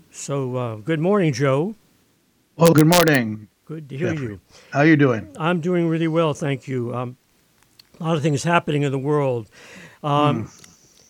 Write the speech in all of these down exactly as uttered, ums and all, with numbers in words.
So, uh, good morning, Joe. Well, good morning, Good to hear Jeffrey. you. How are you doing? I'm doing really well, thank you. Um, a lot of things happening in the world. Hmm. Um,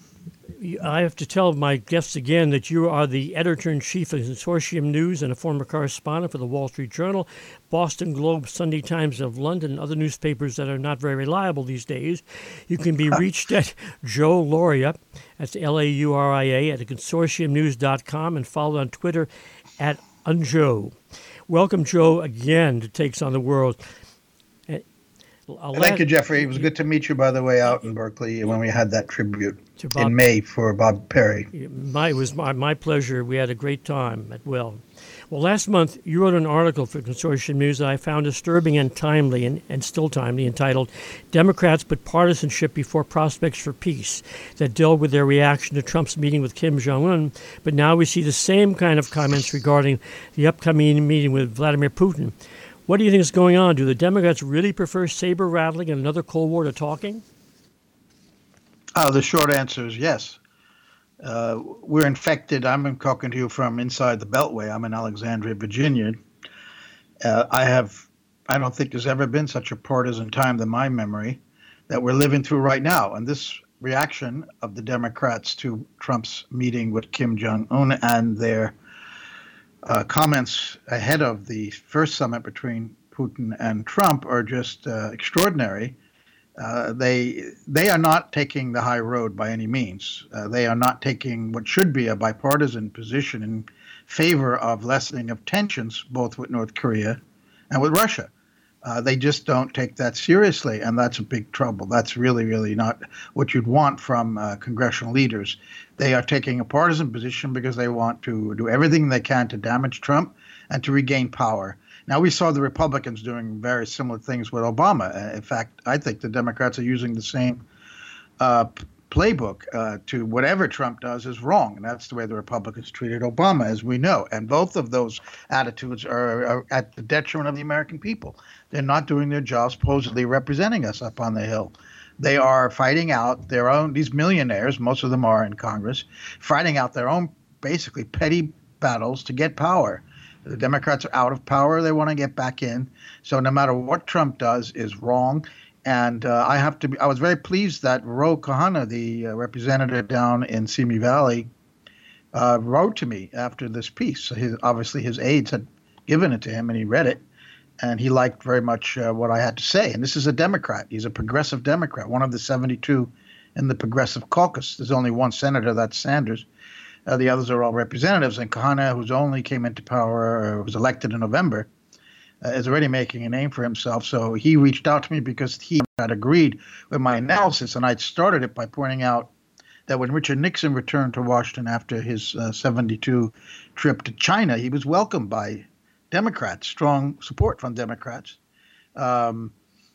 I have to tell my guests again that you are the editor in chief of Consortium News and a former correspondent for the Wall Street Journal, Boston Globe, Sunday Times of London, and other newspapers that are not very reliable these days. You can be reached at Joe Lauria, that's L A U R I A, at consortium news dot com and followed on Twitter at Unjoe. Welcome, Joe, again to Takes on the World. Uh, Thank last, you, Jeffrey. It was good to meet you, by the way, out in Berkeley when we had that tribute to in Bob, May for Bob Perry. my, it was my, my pleasure. We had a great time at Well. Well, last month you wrote an article for Consortium News that I found disturbing and timely, and, and still timely, entitled "Democrats Put Partisanship Before Prospects for Peace," that dealt with their reaction to Trump's meeting with Kim Jong-un. But now we see the same kind of comments regarding the upcoming meeting with Vladimir Putin. What do you think is going on? Do the Democrats really prefer saber rattling and another Cold War to talking? Uh, the short answer is yes. Uh, we're infected. I'm talking to you from inside the Beltway. I'm in Alexandria, Virginia. Uh, I have, I don't think there's ever been such a partisan time than my memory that we're living through right now. And this reaction of the Democrats to Trump's meeting with Kim Jong Un and their uh, comments ahead of the first summit between Putin and Trump are just uh, extraordinary. Uh, they they are not taking the high road by any means. Uh, they are not taking what should be a bipartisan position in favor of lessening of tensions, both with North Korea and with Russia. Uh, they just don't take that seriously, and that's a big trouble. That's really, really not what you'd want from uh, congressional leaders. They are taking a partisan position because they want to do everything they can to damage Trump and to regain power. Now, we saw the Republicans doing very similar things with Obama. Uh, In fact, I think the Democrats are using the same uh, playbook uh, to whatever Trump does is wrong. And that's the way the Republicans treated Obama, as we know. And both of those attitudes are, are at the detriment of the American people. They're not doing their job, supposedly representing us up on the Hill. They are fighting out their own, these millionaires, most of them are in Congress, fighting out their own basically petty battles to get power. The Democrats are out of power. They want to get back in. So no matter what Trump does is wrong. And uh, I have to be, I was very pleased that Ro Khanna, the uh, representative down in Simi Valley, uh, wrote to me after this piece. So his, obviously, his aides had given it to him, and he read it, and he liked very much uh, what I had to say. And this is a Democrat. He's a progressive Democrat, one of the seventy-two in the Progressive Caucus. There's only one senator, that's Sanders. Uh, the others are all representatives. And Khanna, who's only came into power, or was elected in November, uh, is already making a name for himself. So he reached out to me because he had agreed with my analysis. And I started it by pointing out that when Richard Nixon returned to Washington after his uh, seventy-two trip to China, he was welcomed by Democrats, strong support from Democrats. Um,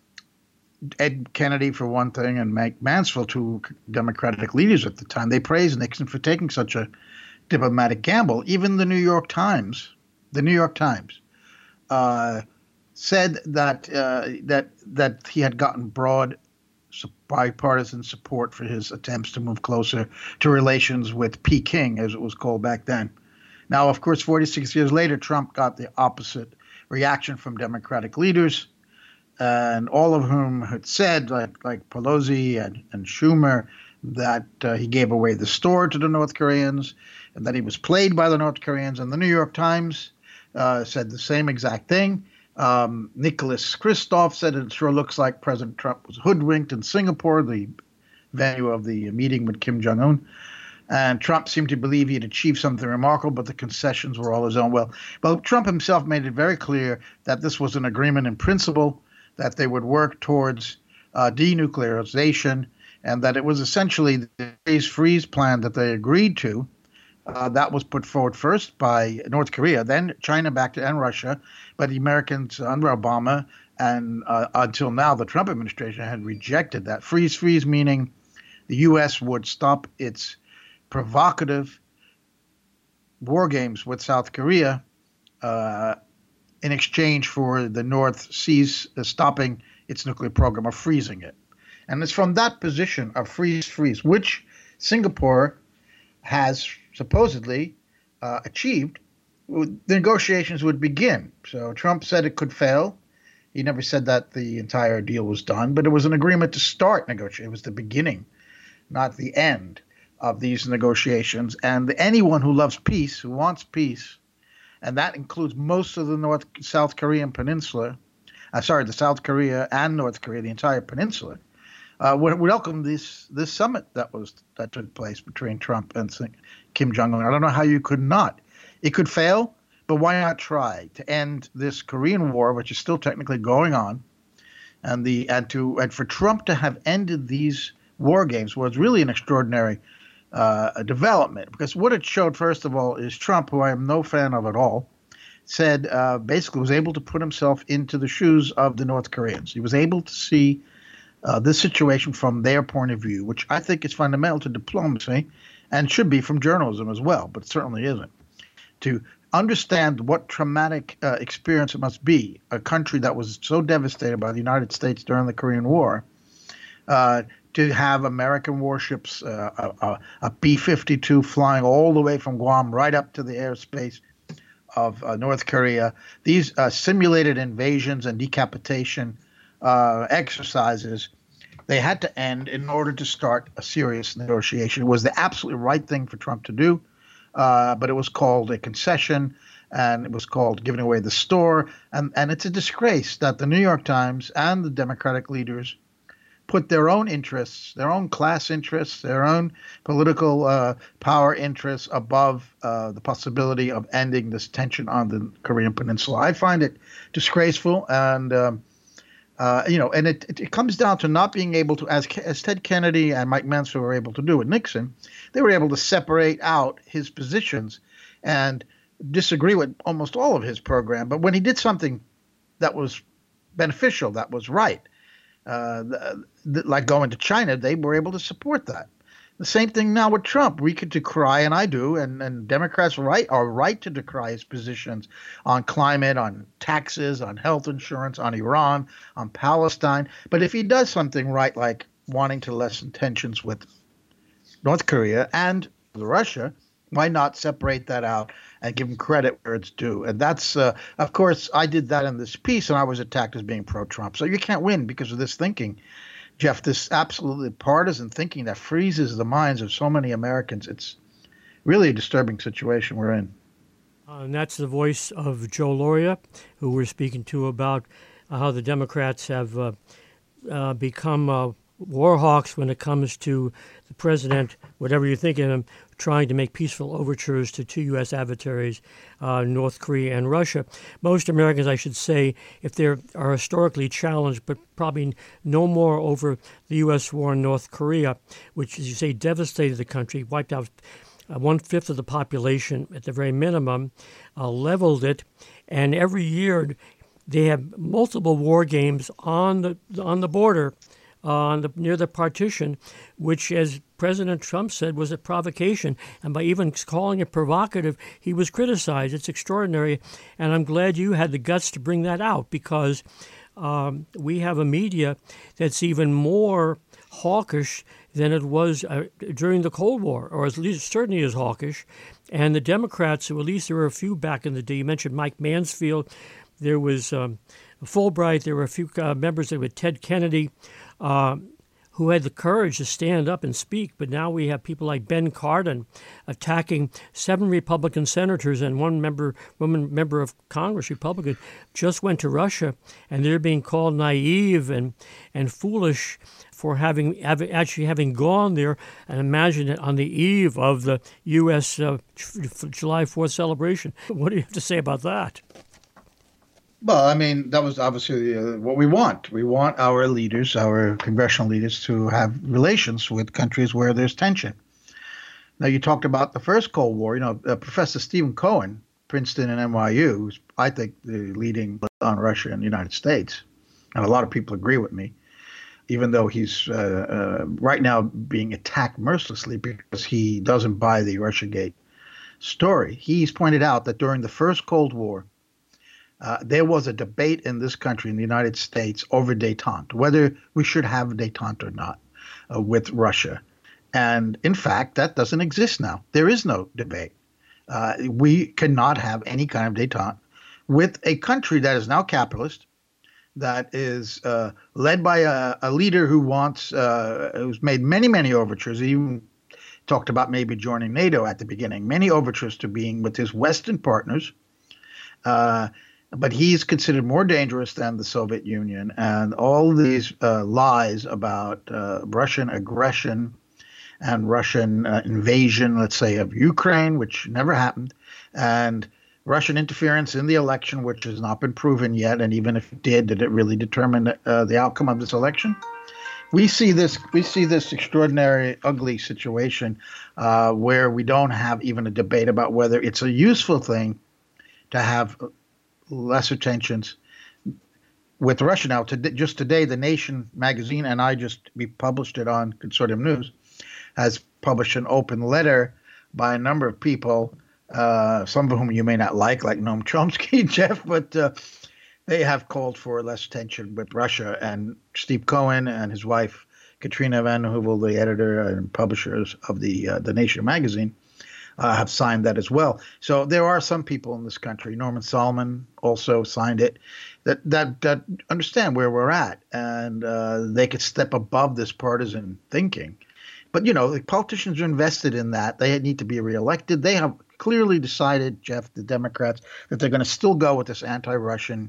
Ed Kennedy, for one thing, and Mike Mansfield, two Democratic leaders at the time, they praised Nixon for taking such a diplomatic gamble. Even the New York Times, the New York Times, uh, said that uh, that that he had gotten broad bipartisan support for his attempts to move closer to relations with Peking, as it was called back then. Now, of course, forty-six years later, Trump got the opposite reaction from Democratic leaders, and all of whom had said, like like Pelosi and, and Schumer, that uh, he gave away the store to the North Koreans and that he was played by the North Koreans. And the New York Times uh, said the same exact thing. Um, Nicholas Kristof said it sure looks like President Trump was hoodwinked in Singapore, the venue of the meeting with Kim Jong-un. And Trump seemed to believe he had achieved something remarkable, but the concessions were all his own. Well, but Trump himself made it very clear that this was an agreement in principle, that they would work towards uh, denuclearization, and that it was essentially the freeze freeze plan that they agreed to. Uh, that was put forward first by North Korea, then China backed it, and Russia. But the Americans under Obama and uh, until now, the Trump administration had rejected that. Freeze freeze meaning the U S would stop its provocative war games with South Korea uh, in exchange for the North Seas uh, stopping its nuclear program or freezing it. And it's from that position of freeze freeze, which Singapore has supposedly uh, achieved, the negotiations would begin. So Trump said it could fail. He never said that the entire deal was done, but it was an agreement to start negotiating. It was the beginning, not the end of these negotiations. And anyone who loves peace, who wants peace, and that includes most of the North South Korean peninsula, uh, sorry, the South Korea and North Korea, the entire peninsula, uh, would welcome this this summit that was that took place between Trump and Kim Jong-un. I don't know how you could not. It could fail, but why not try to end this Korean War, which is still technically going on, and the and to and for Trump to have ended these war games was really an extraordinary uh, development, because what it showed, first of all, is Trump, who I am no fan of at all, said uh, basically was able to put himself into the shoes of the North Koreans. He was able to see uh, this situation from their point of view, which I think is fundamental to diplomacy and should be from journalism as well, but it certainly isn't. To understand what traumatic uh, experience it must be, a country that was so devastated by the United States during the Korean War, uh, to have American warships, uh, a, a B fifty-two flying all the way from Guam right up to the airspace of uh, North Korea. These uh, simulated invasions and decapitation uh, exercises, they had to end in order to start a serious negotiation. It was the absolutely right thing for Trump to do, uh, but it was called a concession, and it was called giving away the store. And, and it's a disgrace that the New York Times and the Democratic leaders put their own interests, their own class interests, their own political uh, power interests above uh, the possibility of ending this tension on the Korean Peninsula. I find it disgraceful, and um, uh, you know, and it, it it comes down to not being able to, as as Ted Kennedy and Mike Mansfield were able to do with Nixon, they were able to separate out his positions and disagree with almost all of his program. But when he did something that was beneficial, that was right, Uh, the, the, like going to China, they were able to support that. The same thing now with Trump. We could decry, and I do, and, and Democrats right are right to decry his positions on climate, on taxes, on health insurance, on Iran, on Palestine. But if he does something right, like wanting to lessen tensions with North Korea and Russia, why not separate that out and give him credit where it's due? And that's, uh, of course, I did that in this piece, and I was attacked as being pro-Trump. So you can't win because of this thinking, Jeff, this absolutely partisan thinking that freezes the minds of so many Americans. It's really a disturbing situation we're in. Uh, and that's the voice of Joe Lauria, who we're speaking to about uh, how the Democrats have uh, uh, become uh, war hawks when it comes to the president, whatever you think of him, trying to make peaceful overtures to two U S adversaries, uh, North Korea and Russia. Most Americans, I should say, if they are historically challenged, but probably no more over the U S war in North Korea, which, as you say, devastated the country, wiped out uh, one-fifth of the population at the very minimum, uh, leveled it, and every year they have multiple war games on the on the border, uh, on the, near the partition, which, as President Trump said, was a provocation. And by even calling it provocative, he was criticized. It's extraordinary. And I'm glad you had the guts to bring that out, because um, we have a media that's even more hawkish than it was uh, during the Cold War, or at least certainly as hawkish. And the Democrats, or at least there were a few back in the day. You mentioned Mike Mansfield. There was um, Fulbright. There were a few uh, members of it, Ted Kennedy, uh, who had the courage to stand up and speak. But now we have people like Ben Cardin attacking seven Republican senators, and one member, woman member of Congress, Republican, just went to Russia, and they're being called naive and, and foolish for having actually having gone there. And imagine it on the eve of the U S uh, July fourth celebration. What do you have to say about that? Well, I mean, that was obviously uh, what we want. We want our leaders, our congressional leaders, to have relations with countries where there's tension. Now, you talked about the first Cold War. You know, uh, Professor Stephen Cohen, Princeton and N Y U, who's, I think, the leading on Russia in the United States, and a lot of people agree with me, even though he's uh, uh, right now being attacked mercilessly because he doesn't buy the Russiagate story. He's pointed out that during the first Cold War, Uh, there was a debate in this country, in the United States, over détente, whether we should have détente or not uh, with Russia. And in fact, that doesn't exist now. There is no debate. Uh, we cannot have any kind of détente with a country that is now capitalist, that is uh, led by a, a leader who wants, uh, who's made many, many overtures. He even talked about maybe joining NATO at the beginning, many overtures to being with his Western partners. Uh, but he's considered more dangerous than the Soviet Union. And all these uh, lies about uh, Russian aggression and Russian uh, invasion, let's say, of Ukraine, which never happened, and Russian interference in the election, which has not been proven yet. And even if it did, did it really determine uh, the outcome of this election? We see this. We see this extraordinary, ugly situation uh, where we don't have even a debate about whether it's a useful thing to have lesser tensions with Russia. Now, to, just today, The Nation magazine, and I just we published it on Consortium News, has published an open letter by a number of people, uh, some of whom you may not like, like Noam Chomsky, Jeff, but uh, they have called for less tension with Russia. And Steve Cohen and his wife, Katrina Van Hoovel, the editor and publishers of the uh, The Nation magazine, uh, have signed that as well. So there are some people in this country, Norman Solomon also signed it, that that that understand where we're at, and uh, they could step above this partisan thinking. But, you know, the politicians are invested in that. They need to be reelected. They have clearly decided, Jeff, the Democrats, that they're going to still go with this anti-Russian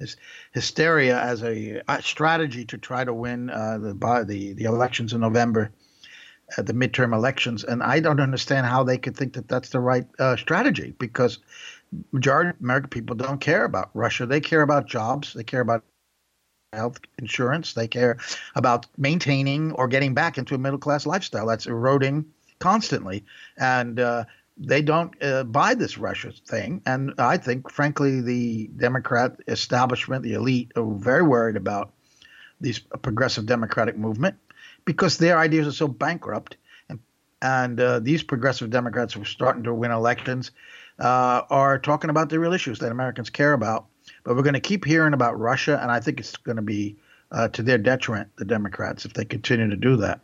hysteria as a, a strategy to try to win uh, the, the the elections in November, uh, the midterm elections. And I don't understand how they could think that that's the right uh, strategy, because majority of American people don't care about Russia. They care about jobs. They care about health insurance. They care about maintaining or getting back into a middle-class lifestyle that's eroding constantly. And uh, they don't uh, buy this Russia thing. And I think, frankly, the Democrat establishment, the elite, are very worried about this progressive Democratic movement because their ideas are so bankrupt. And, and uh, these progressive Democrats who are starting to win elections uh, are talking about the real issues that Americans care about. But we're going to keep hearing about Russia, and I think it's going to be uh, to their detriment, the Democrats, if they continue to do that.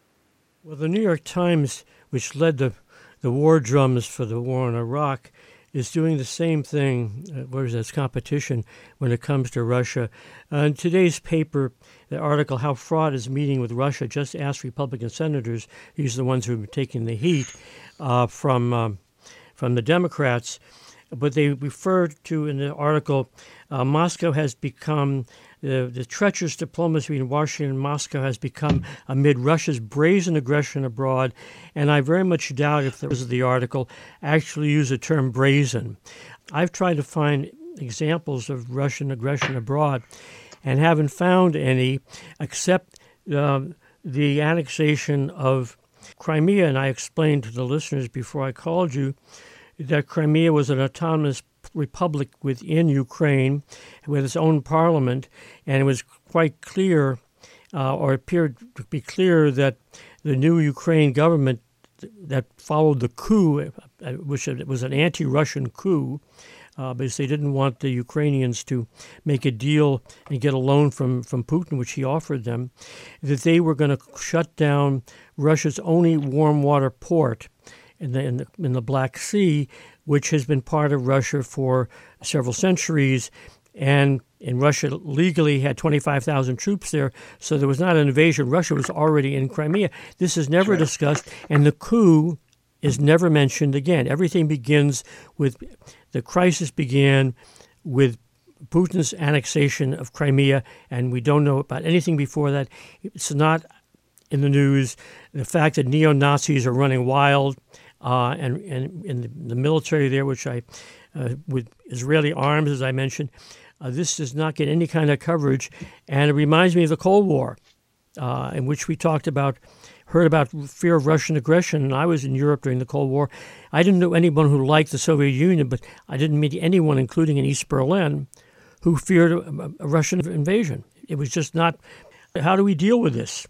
Well, the New York Times, which led the, the war drums for the war in Iraq, is doing the same thing, uh, what is that, competition when it comes to Russia. Uh, in today's paper, the article, How Fraud is Meeting with Russia, just asked Republican senators, these are the ones who have been taking the heat uh, from, um, from the Democrats, but they refer to in the article, uh, Moscow has become, the, the treacherous diplomacy between Washington and Moscow has become amid Russia's brazen aggression abroad. And I very much doubt if there was the article actually use the term brazen. I've tried to find examples of Russian aggression abroad and haven't found any except uh, the annexation of Crimea. And I explained to the listeners before I called you that Crimea was an autonomous republic within Ukraine with its own parliament, and it was quite clear, uh, or appeared to be clear, that the new Ukraine government that followed the coup, uh, which was an anti-Russian coup, uh, because they didn't want the Ukrainians to make a deal and get a loan from, from Putin, which he offered them, that they were going to shut down Russia's only warm water port In the, in the in the Black Sea, which has been part of Russia for several centuries, and and Russia legally had twenty-five thousand troops there, so there was not an invasion. Russia was already in Crimea. This is never right. discussed, and the coup is never mentioned again. Everything begins with, the crisis began with Putin's annexation of Crimea, and we don't know about anything before that. It's not in the news. The fact that neo-Nazis are running wild, Uh, and, and in the, the military there, which I, uh, with Israeli arms, as I mentioned, uh, this does not get any kind of coverage. And it reminds me of the Cold War, uh, in which we talked about, heard about fear of Russian aggression. And I was in Europe during the Cold War. I didn't know anyone who liked the Soviet Union, but I didn't meet anyone, including in East Berlin, who feared a, a Russian invasion. It was just not, how do we deal with this?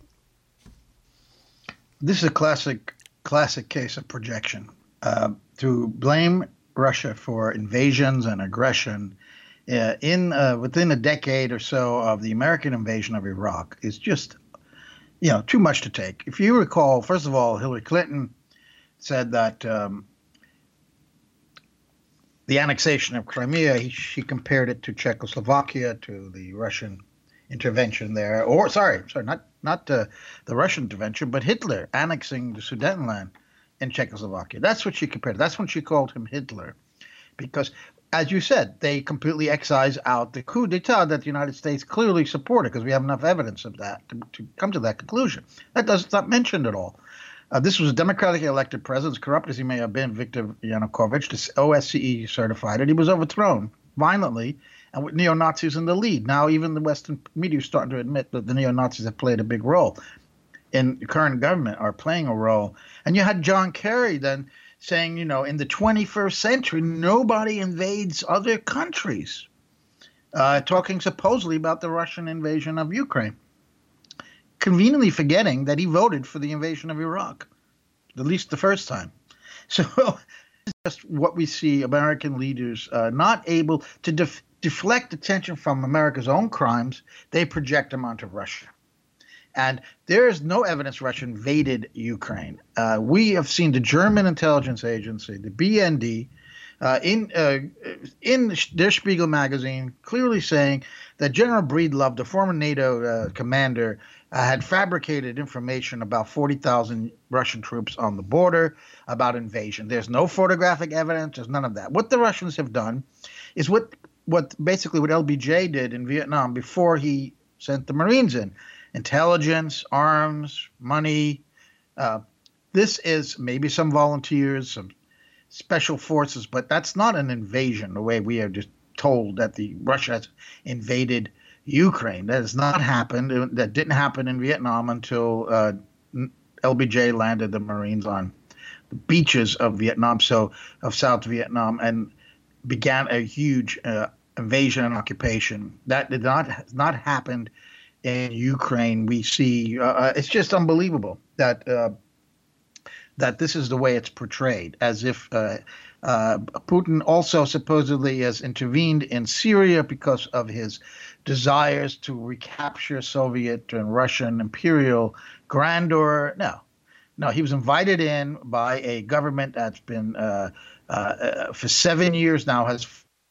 This is a classic Classic case of projection. Uh, to blame Russia for invasions and aggression uh, in uh, within a decade or so of the American invasion of Iraq is just, you know, too much to take. If you recall, first of all, Hillary Clinton said that um, the annexation of Crimea, he, she compared it to Czechoslovakia, to the Russian intervention there, or sorry, sorry, not not uh, the Russian intervention, but Hitler annexing the Sudetenland in Czechoslovakia. That's what she compared. That's when she called him Hitler, because, as you said, they completely excise out the coup d'état that the United States clearly supported, because we have enough evidence of that to, to come to that conclusion. That does it's not mentioned at all. Uh, this was a democratically elected president, as corrupt as he may have been, Viktor Yanukovych. The O S C E certified it. He was overthrown violently, and with neo-Nazis in the lead. Now even the Western media is starting to admit that the neo-Nazis have played a big role in the current government, are playing a role. And you had John Kerry then saying, you know, in the twenty-first century, nobody invades other countries, uh, talking supposedly about the Russian invasion of Ukraine, conveniently forgetting that he voted for the invasion of Iraq, at least the first time. So it's just what we see, American leaders uh, not able to def- deflect attention from America's own crimes. They project them onto Russia. And there is no evidence Russia invaded Ukraine. Uh, we have seen the German intelligence agency, the B N D, uh, in uh, in Der Spiegel magazine, clearly saying that General Breedlove, the former NATO uh, commander, uh, had fabricated information about forty thousand Russian troops on the border, about invasion. There's no photographic evidence. There's none of that. What the Russians have done is what what basically what L B J did in Vietnam before he sent the Marines in. Intelligence, arms, money. Uh, this is maybe some volunteers, some special forces, but that's not an invasion the way we are just told that the Russia has invaded Ukraine. That has not happened. That didn't happen in Vietnam until uh, L B J landed the Marines on the beaches of Vietnam, so of South Vietnam, and began a huge uh, invasion and occupation. That did not has not happened in Ukraine. We see uh, it's just unbelievable that uh, that this is the way it's portrayed, as if uh, uh, Putin also supposedly has intervened in Syria because of his desires to recapture Soviet and Russian imperial grandeur. No, no, he was invited in by a government that's been uh, uh, for seven years now has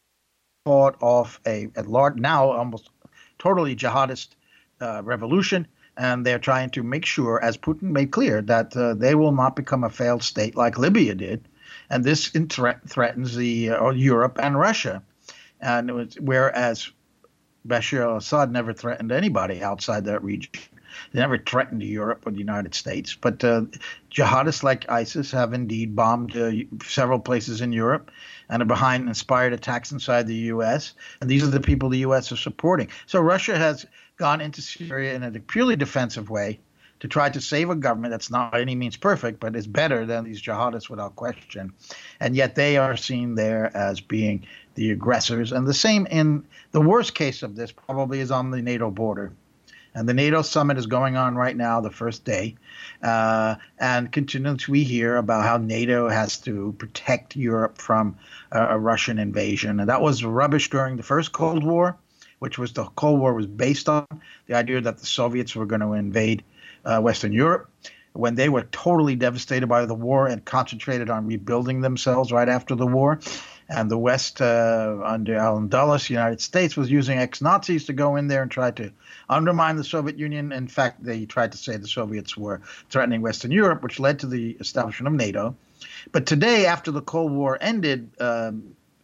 fought off a, a large, now almost totally jihadist Uh, revolution, and they're trying to make sure, as Putin made clear, that uh, they will not become a failed state like Libya did, and this in thre- threatens the uh, Europe and Russia. And it was, whereas Bashar al-Assad never threatened anybody outside that region, they never threatened Europe or the United States. But uh, jihadists like ISIS have indeed bombed uh, several places in Europe and are behind inspired attacks inside the U S. And these are the people the U S are supporting. So Russia has gone into Syria in a purely defensive way to try to save a government that's not by any means perfect, but is better than these jihadists without question. And yet they are seen there as being the aggressors. And the same in the worst case of this probably is on the NATO border. And the NATO summit is going on right now, the first day. Uh, and continually we hear about how NATO has to protect Europe from uh, a Russian invasion. And that was rubbish during the first Cold War, which was the Cold War was based on the idea that the Soviets were going to invade uh, Western Europe, when they were totally devastated by the war and concentrated on rebuilding themselves right after the war. And the West, uh, under Allen Dulles, the United States, was using ex-Nazis to go in there and try to undermine the Soviet Union. In fact, they tried to say the Soviets were threatening Western Europe, which led to the establishment of NATO. But today, after the Cold War ended, um,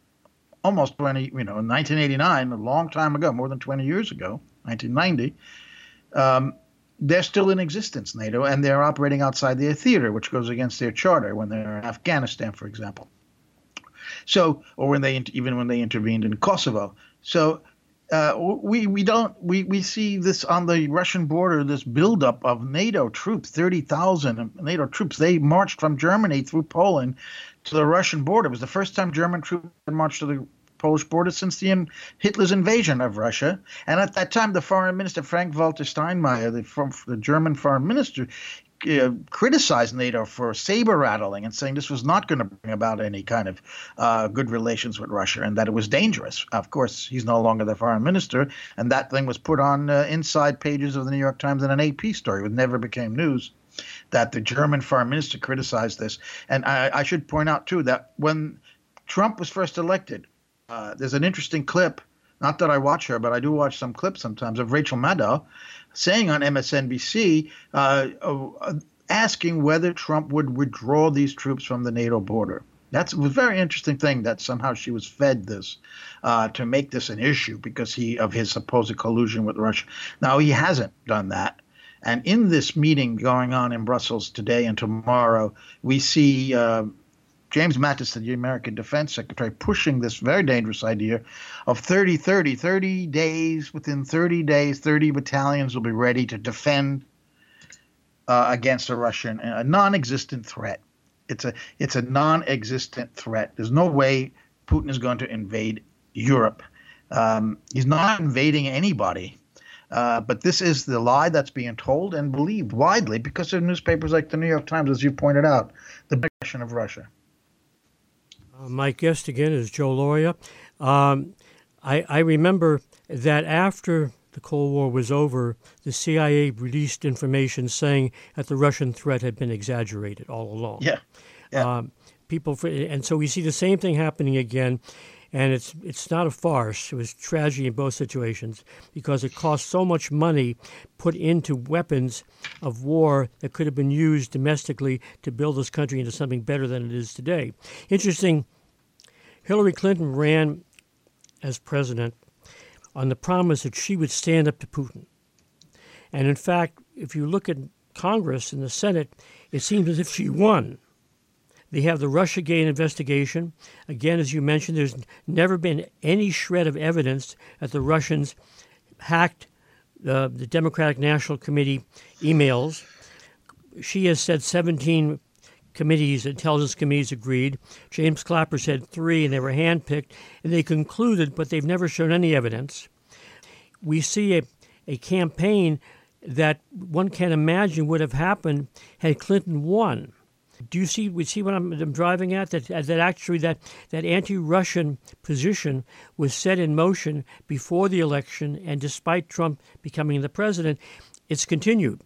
almost twenty, you know, in nineteen eighty-nine, a long time ago, more than twenty years ago, nineteen ninety, um, they're still in existence, NATO, and they're operating outside their theater, which goes against their charter when they're in Afghanistan, for example. So, or when they even when they intervened in Kosovo. So, uh, we we don't we we see this on the Russian border, this buildup of NATO troops, thirty thousand NATO troops. They marched from Germany through Poland to the Russian border. It was the first time German troops had marched to the Polish border since the in, Hitler's invasion of Russia. And at that time, the foreign minister, Frank-Walter Steinmeier, the, from, the German foreign minister, uh, criticized NATO for saber rattling and saying this was not going to bring about any kind of uh, good relations with Russia and that it was dangerous. Of course, he's no longer the foreign minister, and that thing was put on uh, inside pages of the New York Times in an A P story. It never became news that the German foreign minister criticized this. And I, I should point out, too, that when Trump was first elected. Uh, there's an interesting clip, not that I watch her, but I do watch some clips sometimes, of Rachel Maddow saying on M S N B C, uh, uh, asking whether Trump would withdraw these troops from the NATO border. That's a very interesting thing that somehow she was fed this uh, to make this an issue because he of his supposed collusion with Russia. Now, he hasn't done that. And in this meeting going on in Brussels today and tomorrow, we see uh, James Mattis, the American Defense Secretary, pushing this very dangerous idea of thirty thirty, thirty days, within thirty days, thirty battalions will be ready to defend uh, against a Russian, a non-existent threat. It's a it's a non-existent threat. There's no way Putin is going to invade Europe. Um, he's not invading anybody. Uh, but this is the lie that's being told and believed widely because of newspapers like the New York Times, as you pointed out, the aggression of Russia. Uh, my guest again is Joe Lauria. Um, I, I remember that after the Cold War was over, the C I A released information saying that the Russian threat had been exaggerated all along. Yeah, yeah. Um, people, and so we see the same thing happening again, and it's it's not a farce. It was tragedy in both situations because it cost so much money put into weapons of war that could have been used domestically to build this country into something better than it is today. Interesting, Hillary Clinton ran as president on the promise that she would stand up to Putin. And in fact, if you look at Congress and the Senate, it seems as if she won. They have the Russiagate investigation. Again, as you mentioned, there's never been any shred of evidence that the Russians hacked uh, the Democratic National Committee emails. She has said seventeen committees, intelligence committees agreed. James Clapper said three, and they were handpicked, and they concluded, but they've never shown any evidence. We see a, a campaign that one can imagine would have happened had Clinton won. Do you see? We see what I'm, I'm driving at? That that actually that that anti-Russian position was set in motion before the election, and despite Trump becoming the president, it's continued.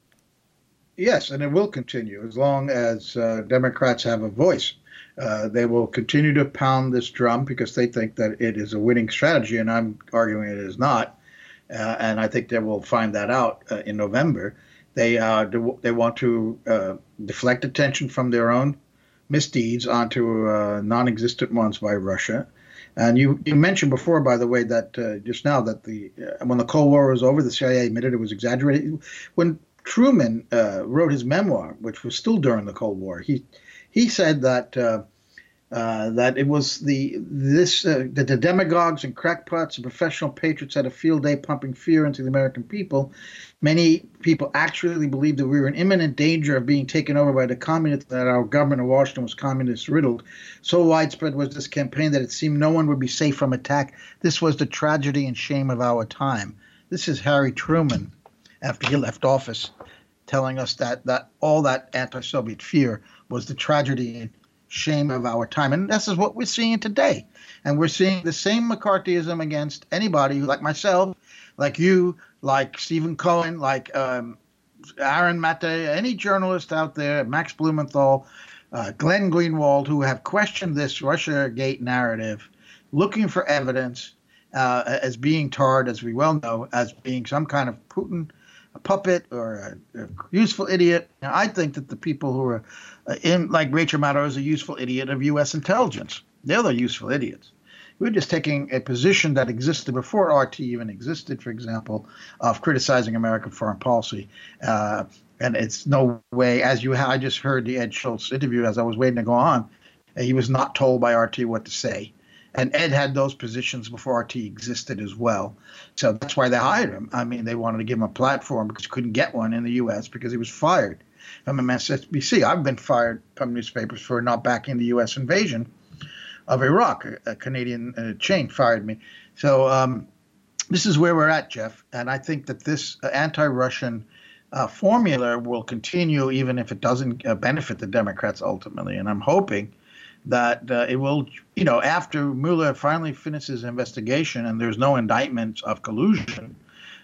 Yes, and it will continue as long as uh, Democrats have a voice. Uh, they will continue to pound this drum because they think that it is a winning strategy, and I'm arguing it is not. Uh, and I think they will find that out uh, in November. They uh, do, they want to uh, deflect attention from their own misdeeds onto uh, non-existent ones by Russia. And you, you mentioned before, by the way, that uh, just now that the uh, when the Cold War was over, the C I A admitted it was exaggerated. When Truman uh, wrote his memoir, which was still during the Cold War, he he said that uh, uh, that it was the this uh, that the demagogues and crackpots and professional patriots had a field day pumping fear into the American people. Many people actually believed that we were in imminent danger of being taken over by the communists, that our government in Washington was communist riddled. So widespread was this campaign that it seemed no one would be safe from attack. This was the tragedy and shame of our time. This is Harry Truman, after he left office, telling us that, that all that anti-Soviet fear was the tragedy and shame of our time. And this is what we're seeing today. And we're seeing the same McCarthyism against anybody like myself, like you, like Stephen Cohen, like um, Aaron Mate, any journalist out there, Max Blumenthal, uh, Glenn Greenwald, who have questioned this Russiagate narrative, looking for evidence uh, as being tarred, as we well know, as being some kind of Putin a puppet or a, a useful idiot. Now, I think that the people who are uh, in, like Rachel Maddow, is a useful idiot of U S intelligence. They're the useful idiots. We're just taking a position that existed before R T even existed, for example, of criticizing American foreign policy. Uh, and it's no way, as you ha- I just heard the Ed Schultz interview as I was waiting to go on, uh, he was not told by R T what to say. And Ed had those positions before R T existed as well. So that's why they hired him. I mean, they wanted to give him a platform because he couldn't get one in the U S because he was fired from M S N B C. I've been fired from newspapers for not backing the U S invasion of Iraq. A, a Canadian uh, chain fired me. So um, this is where we're at, Jeff. And I think that this uh, anti-Russian uh, formula will continue even if it doesn't uh, benefit the Democrats ultimately. And I'm hoping that uh, it will, you know, after Mueller finally finishes his investigation and there's no indictments of collusion,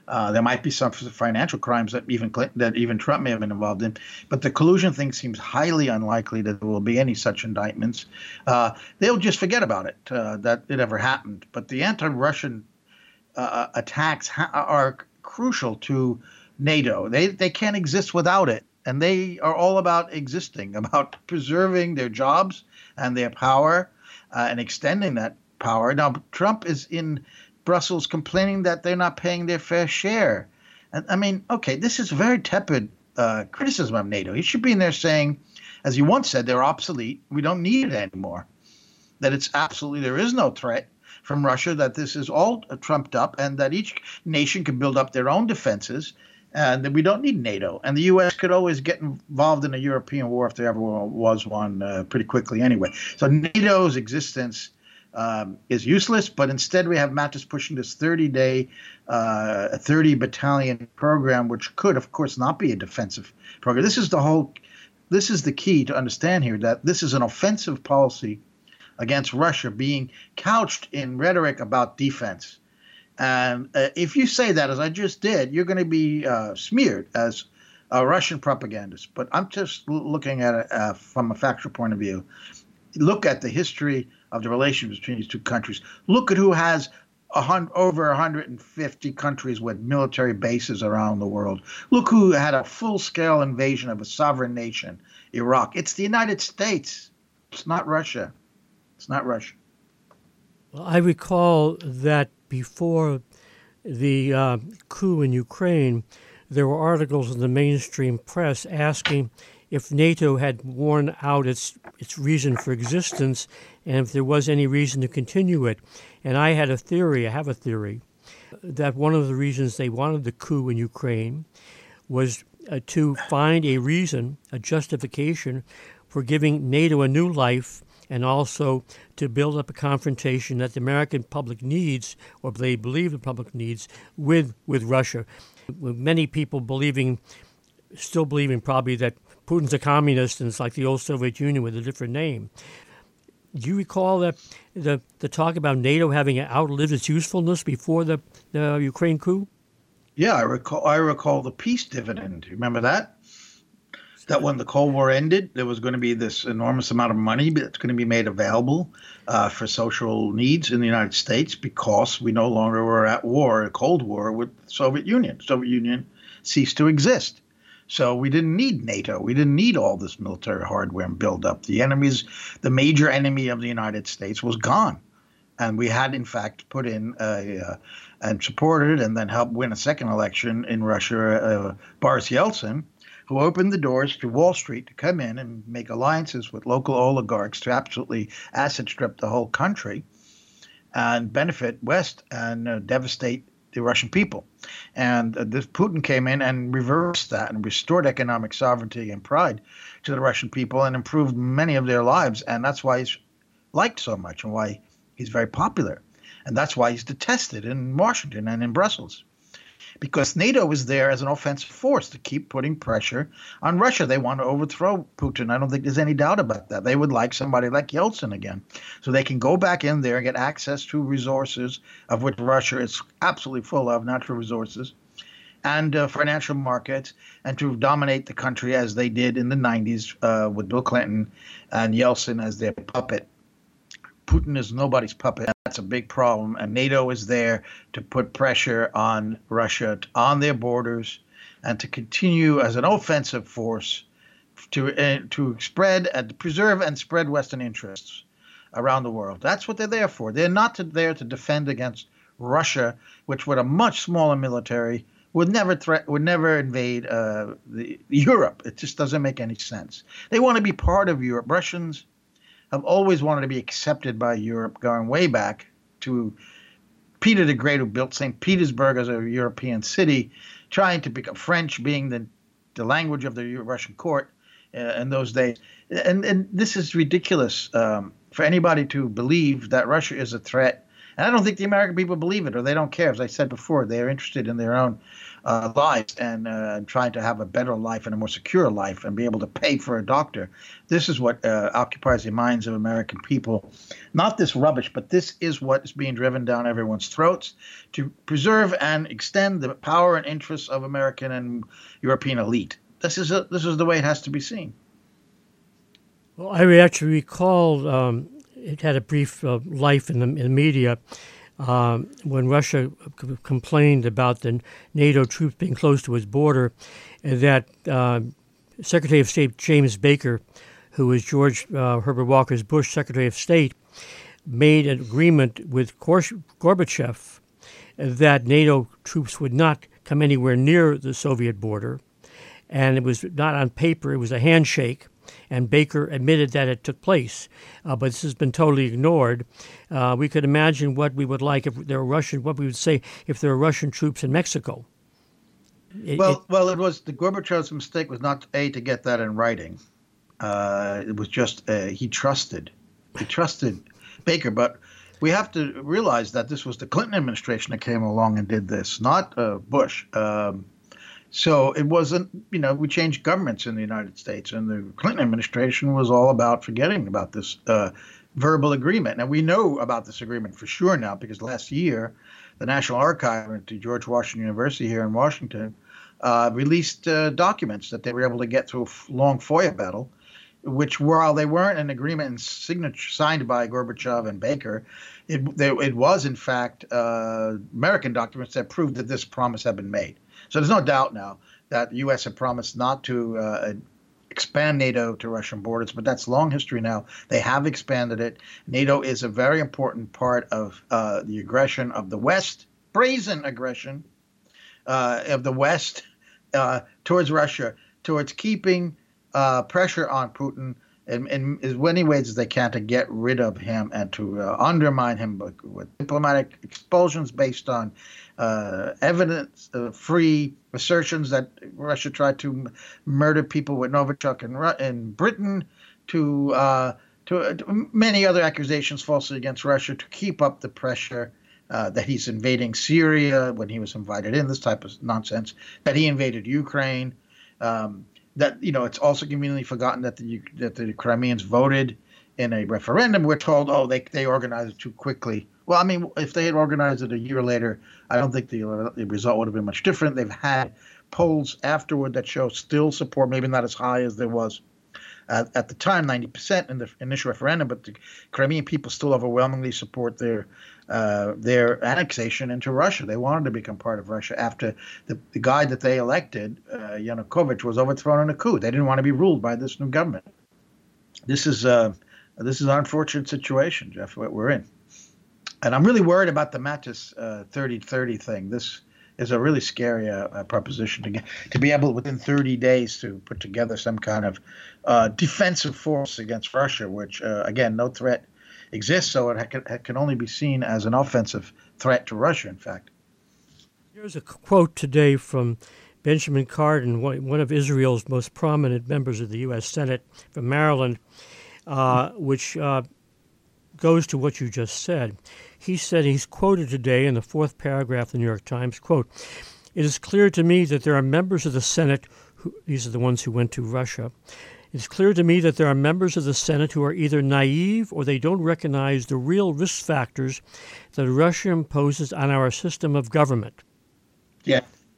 Uh, there might be some financial crimes that even Clinton, that even Trump may have been involved in, but the collusion thing seems highly unlikely that there will be any such indictments. Uh, they'll just forget about it, uh, that it ever happened. But the anti-Russian uh, attacks ha- are crucial to NATO. They they can't exist without it, and they are all about existing, about preserving their jobs and their power, uh, and extending that power. Now, Trump is in Brussels complaining that they're not paying their fair share. And I mean, okay, this is very tepid uh, criticism of NATO. He should be in there saying, as he once said, they're obsolete. We don't need it anymore. That it's absolutely, there is no threat from Russia, that this is all trumped up, and that each nation can build up their own defenses, and that we don't need NATO. And the U S could always get involved in a European war if there ever was one, uh, pretty quickly anyway. So NATO's existence Um, is useless, but instead we have Mattis pushing this thirty-day, uh, thirty battalion program, which could, of course, not be a defensive program. This is the whole, this is the key to understand here, that this is an offensive policy against Russia being couched in rhetoric about defense. And uh, if you say that, as I just did, you're going to be uh, smeared as a Russian propagandist. But I'm just looking at it uh, from a factual point of view. Look at the history of the relations between these two countries. Look at who has a hun- over one hundred fifty countries with military bases around the world. Look who had a full-scale invasion of a sovereign nation, Iraq. It's the United States. It's not Russia. It's not Russia. Well, I recall that before the uh, coup in Ukraine, there were articles in the mainstream press asking if NATO had worn out its its reason for existence, and if there was any reason to continue it. And I had a theory, I have a theory, that one of the reasons they wanted the coup in Ukraine was uh, to find a reason, a justification for giving NATO a new life, and also to build up a confrontation that the American public needs, or they believe the public needs, with, with Russia. With many people believing, still believing probably, that Putin's a communist and it's like the old Soviet Union with a different name. Do you recall that the the talk about NATO having outlived its usefulness before the, the Ukraine coup? Yeah, I recall. I recall the peace dividend. Remember that? That when the Cold War ended, there was going to be this enormous amount of money that's going to be made available uh, for social needs in the United States, because we no longer were at war, a Cold War with the Soviet Union. The Soviet Union ceased to exist. So we didn't need NATO. We didn't need all this military hardware and build up. The enemies, the major enemy of the United States was gone. And we had, in fact, put in a, uh, and supported and then helped win a second election in Russia, uh, Boris Yeltsin, who opened the doors to Wall Street to come in and make alliances with local oligarchs to absolutely asset strip the whole country and benefit West and uh, devastate the Russian people. And uh, this Putin came in and reversed that and restored economic sovereignty and pride to the Russian people and improved many of their lives. And that's why he's liked so much and why he's very popular. And that's why he's detested in Washington and in Brussels. Because NATO is there as an offensive force to keep putting pressure on Russia. They want to overthrow Putin. I don't think there's any doubt about that. They would like somebody like Yeltsin again, so they can go back in there and get access to resources, of which Russia is absolutely full of, natural resources, and uh, financial markets, and to dominate the country as they did in the nineties uh, with Bill Clinton and Yeltsin as their puppet. Putin is nobody's puppet. That's a big problem. And NATO is there to put pressure on Russia, on their borders, and to continue as an offensive force to uh, to spread and preserve and spread Western interests around the world. That's what they're there for. They're not to, there to defend against Russia, which with a much smaller military would never threat, would never invade uh, the, Europe. It just doesn't make any sense. They want to be part of Europe. Russians have always wanted to be accepted by Europe, going way back to Peter the Great, who built Saint Petersburg as a European city, trying to become French, being the, the language of the Russian court uh, in those days. And, and this is ridiculous um, for anybody to believe that Russia is a threat And I don't think the American people believe it, or they don't care. As I said before, they are interested in their own uh, lives and uh, trying to have a better life and a more secure life and be able to pay for a doctor. This is what uh, occupies the minds of American people. Not this rubbish, but this is what is being driven down everyone's throats to preserve and extend the power and interests of American and European elite. This is a, this is the way it has to be seen. Well, I actually recall um, it had a brief uh, life in the, in the media um, when Russia c- complained about the NATO troops being close to its border, and that uh, Secretary of State James Baker, who was George uh, Herbert Walker Bush Secretary of State, made an agreement with Gorbachev that NATO troops would not come anywhere near the Soviet border. And it was not on paper, it was a handshake. And Baker admitted that it took place, uh, but this has been totally ignored. Uh, we could imagine what we would like if there were Russian, what we would say if there were Russian troops in Mexico. It, well, it, well, it was the Gorbachev's mistake was not a to get that in writing. Uh, it was just uh, he trusted, he trusted Baker. But we have to realize that this was the Clinton administration that came along and did this, not uh, Bush. Um, So it wasn't, you know, we changed governments in the United States, and the Clinton administration was all about forgetting about this uh, verbal agreement. Now, we know about this agreement for sure now because last year, the National Archive at the George Washington University here in Washington uh, released uh, documents that they were able to get through a long FOIA battle, which, while they weren't an agreement and signature signed by Gorbachev and Baker, it, they, it was, in fact, uh, American documents that proved that this promise had been made. So there's no doubt now that the U S had promised not to uh, expand NATO to Russian borders, but that's long history now. They have expanded it. NATO is a very important part of uh, the aggression of the West, brazen aggression uh, of the West uh, towards Russia, towards keeping uh, pressure on Putin in, in as many ways as they can to get rid of him and to uh, undermine him with, with diplomatic expulsions based on uh, evidence-free uh, assertions that Russia tried to m- murder people with Novichok in, Ru- in Britain, to, uh, to, uh, to many other accusations falsely against Russia to keep up the pressure uh, that he's invading Syria when he was invited in, this type of nonsense, that he invaded Ukraine. Um, That, you know, it's also conveniently forgotten that the that the Crimeans voted in a referendum. We're told, oh, they they organized it too quickly. Well, I mean, if they had organized it a year later, I don't think the, uh, the result would have been much different. They've had polls afterward that show still support, maybe not as high as there was at, at the time, ninety percent in the initial referendum, but the Crimean people still overwhelmingly support their uh, their annexation into Russia. They wanted to become part of Russia after the, the guy that they elected, uh, Yanukovych, was overthrown in a coup. They didn't want to be ruled by this new government. This is uh, this is an unfortunate situation, Jeff, what we're in. And I'm really worried about the Mattis uh, thirty thirty thing. This is a really scary uh, proposition to get, to be able within thirty days to put together some kind of uh, defensive force against Russia, which, uh, again, no threat exists, so it can, it can only be seen as an offensive threat to Russia, in fact. Here's a quote today from Benjamin Cardin, one of Israel's most prominent members of the U S Senate from Maryland, uh, which uh, goes to what you just said. He said, he's quoted today in the fourth paragraph of the New York Times, quote, "It is clear to me that there are members of the Senate, who, these are the ones who went to Russia, it's clear to me that there are members of the Senate who are either naive or they don't recognize the real risk factors that Russia imposes on our system of government." Yeah.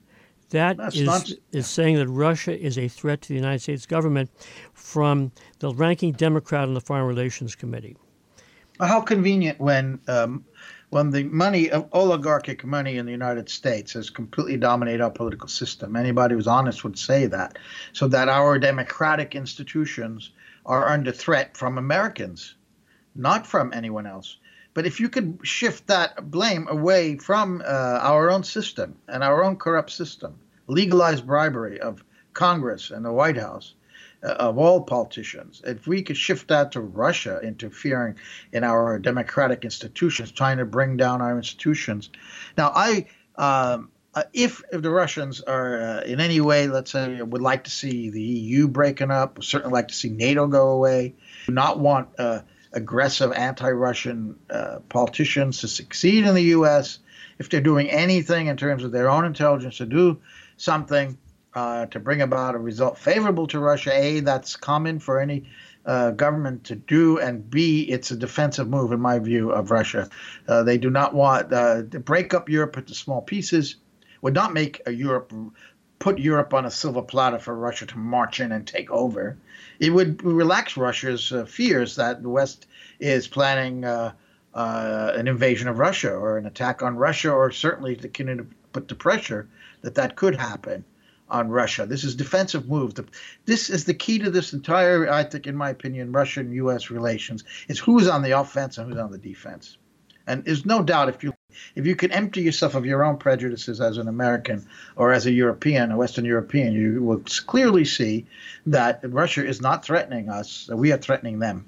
That That's is, not, is saying that Russia is a threat to the United States government from the ranking Democrat on the Foreign Relations Committee. How convenient when um, when the money, oligarchic money in the United States has completely dominated our political system. Anybody who's honest would say that. So that our democratic institutions are under threat from Americans, not from anyone else. But if you could shift that blame away from uh, our own system and our own corrupt system, legalized bribery of Congress and the White House, uh, of all politicians, if we could shift that to Russia interfering in our democratic institutions, trying to bring down our institutions. Now, I, um, uh, if, if the Russians are uh, in any way, let's say, would like to see the E U breaking up, would certainly like to see NATO go away, do not want uh, aggressive anti-Russian uh, politicians to succeed in the U S, if they're doing anything in terms of their own intelligence to do something uh, to bring about a result favorable to Russia, A, that's common for any uh, government to do, and B, it's a defensive move, in my view, of Russia. Uh, they do not want uh, to break up Europe into small pieces, would not make a Europe, put Europe on a silver platter for Russia to march in and take over. It would relax Russia's uh, fears that the West is planning uh, uh, an invasion of Russia or an attack on Russia, or certainly to continue to put the pressure that that could happen on Russia. This is defensive move. The, this is the key to this entire, I think, in my opinion, Russian-U S relations, is who's on the offense and who's on the defense. And there's no doubt if you if you can empty yourself of your own prejudices as an American or as a European, a Western European, you will clearly see that Russia is not threatening us. We are threatening them.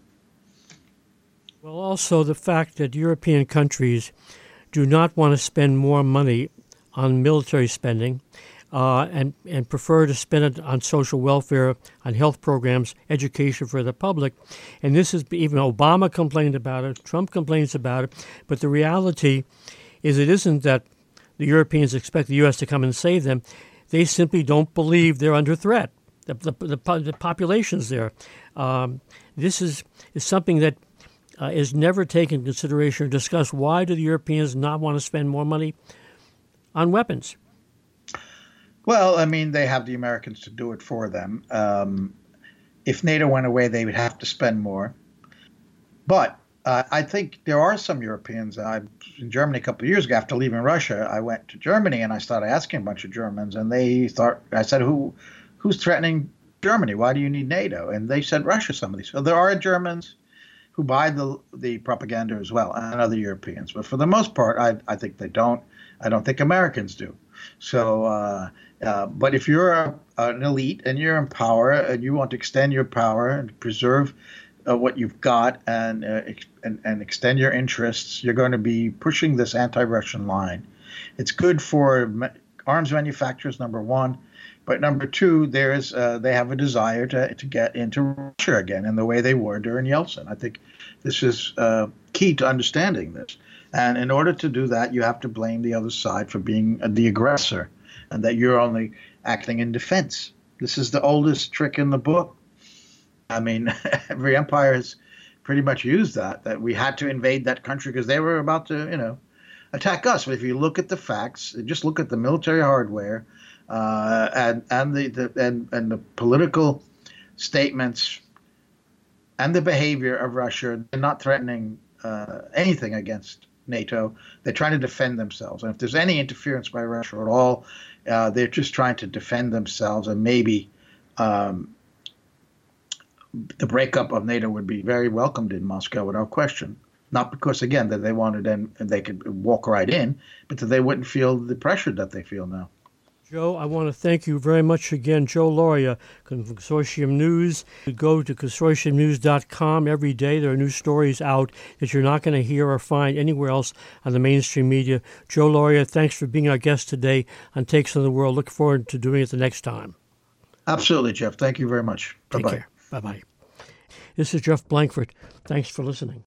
Well, also the fact that European countries do not want to spend more money on military spending uh, and, and prefer to spend it on social welfare, on health programs, education for the public. And this is, even Obama complained about it, Trump complains about it, but the reality is it isn't that the Europeans expect the U S to come and save them. They simply don't believe they're under threat. The, the, the, the population's there. Um, this is, is something that uh, is never taken into consideration or discussed. Why do the Europeans not want to spend more money on weapons? Well, I mean, they have the Americans to do it for them. Um, if NATO went away, they would have to spend more. But uh, I think there are some Europeans. I was in Germany a couple of years ago after leaving Russia. I went to Germany and I started asking a bunch of Germans, and they thought, I said, who, who's threatening Germany? Why do you need NATO? And they said Russia, some of these. So there are Germans who buy the the propaganda as well, and other Europeans. But for the most part, I, I think they don't. I don't think Americans do. So, uh, uh, but if you're a, an elite and you're in power and you want to extend your power and preserve uh, what you've got and, uh, ex- and and extend your interests, you're going to be pushing this anti-Russian line. It's good for ma- arms manufacturers, number one. But number two, there is uh, they have a desire to to get into Russia again in the way they were during Yeltsin. I think this is uh, key to understanding this. And in order to do that, you have to blame the other side for being the aggressor, and that you're only acting in defense. This is the oldest trick in the book. I mean, every empire has pretty much used that, that we had to invade that country because they were about to, you know, attack us. But if you look at the facts, just look at the military hardware uh, and and the, the and and the political statements and the behavior of Russia, they're not threatening uh, anything against NATO. They're trying to defend themselves. And if there's any interference by Russia at all, uh, they're just trying to defend themselves. And maybe um, the breakup of NATO would be very welcomed in Moscow without question. Not because, again, that they wanted and they could walk right in, but that they wouldn't feel the pressure that they feel now. Joe, I want to thank you very much again. Joe Lauria, Consortium News. You go to consortium news dot com every day. There are new stories out that you're not going to hear or find anywhere else on the mainstream media. Joe Lauria, thanks for being our guest today on Takes on the World. Look forward to doing it the next time. Absolutely, Jeff. Thank you very much. Bye-bye. Take care. Bye-bye. This is Jeff Blankford. Thanks for listening.